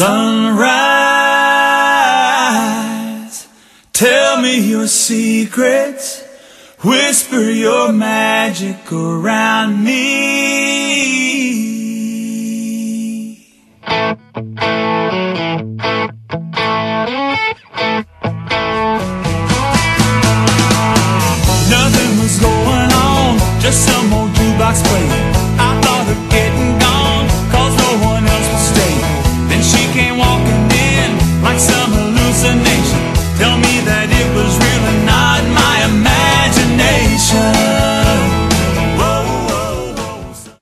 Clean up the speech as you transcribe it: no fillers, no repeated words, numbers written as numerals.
Sunrise, tell me your secrets, whisper your magic around me.